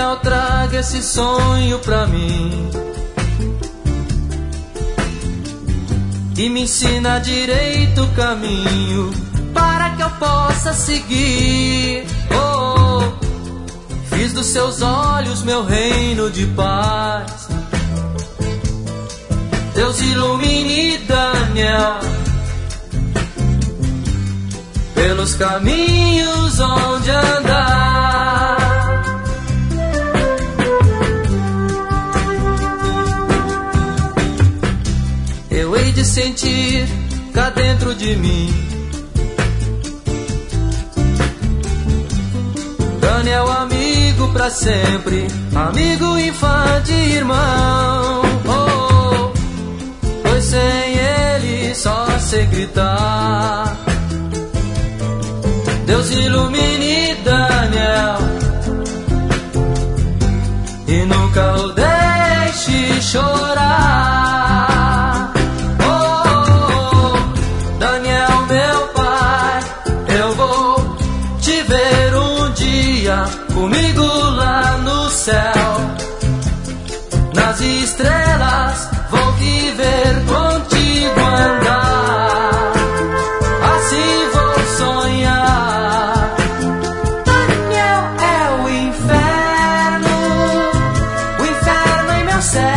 Daniel, traga esse sonho pra mim e me ensina direito o caminho para que eu possa seguir. Oh, fiz dos seus olhos meu reino de paz. Deus ilumine Daniel pelos caminhos onde andar. Eu hei de sentir cá dentro de mim Daniel, amigo pra sempre, amigo, infante, irmão. Oh, pois sem ele só sei gritar. Deus ilumine Daniel e nunca o deixe chorar. Oh, Daniel, meu pai, eu vou te ver um dia comigo lá no céu. Nas estrelas vou viver contigo andar. Assim vou sonhar. Daniel é o inferno em meu céu.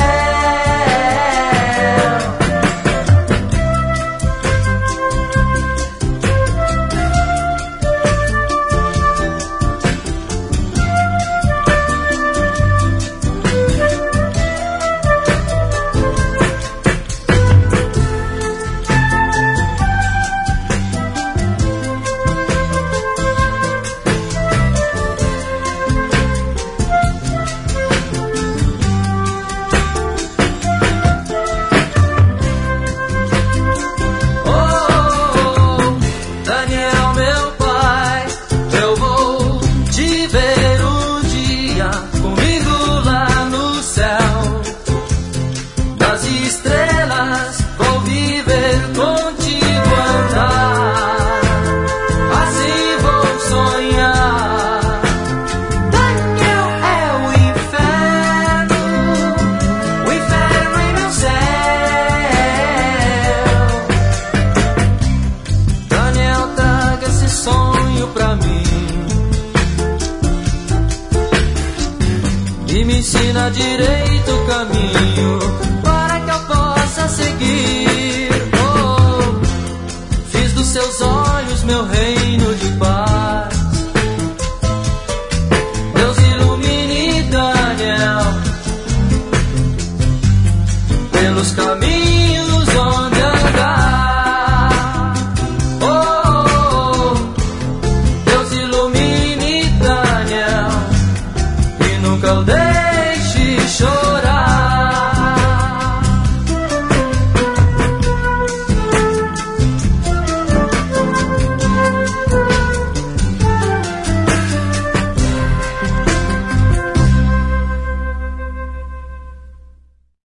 E me ensina direito o caminho para que eu possa seguir. Oh, fiz dos seus olhos meu reino